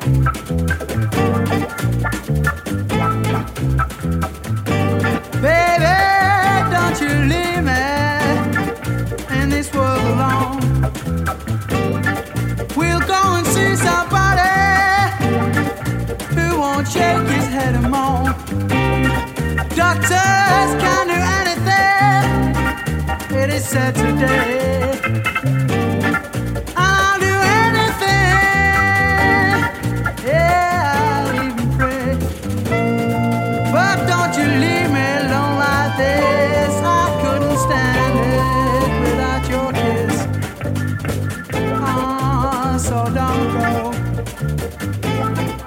Baby, don't you leave me in this world alone. We'll go and see somebody who won't shake his head and moan. Doctors can't do anything, it is said today. I'll do anything, yeah, I'll even pray. But don't you leave me alone like this. I couldn't stand it without your kiss. So don't go.